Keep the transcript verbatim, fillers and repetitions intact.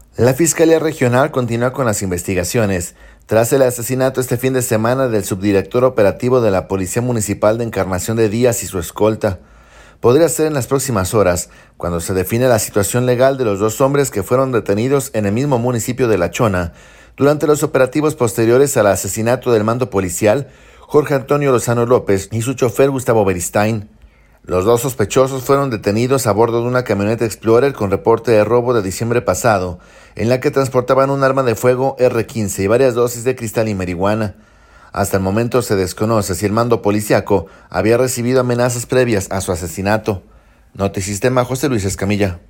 La Fiscalía Regional continúa con las investigaciones tras el asesinato este fin de semana del subdirector operativo de la Policía Municipal de Encarnación de Díaz y su escolta. Podría ser en las próximas horas, cuando se define la situación legal de los dos hombres que fueron detenidos en el mismo municipio de La Chona durante los operativos posteriores al asesinato del mando policial Jorge Antonio Lozano López y su chofer Gustavo Beristain. Los dos sospechosos fueron detenidos a bordo de una camioneta Explorer con reporte de robo de diciembre pasado, en la que transportaban un arma de fuego erre quince y varias dosis de cristal y marihuana. Hasta el momento se desconoce si el mando policiaco había recibido amenazas previas a su asesinato. Notisistema, José Luis Escamilla.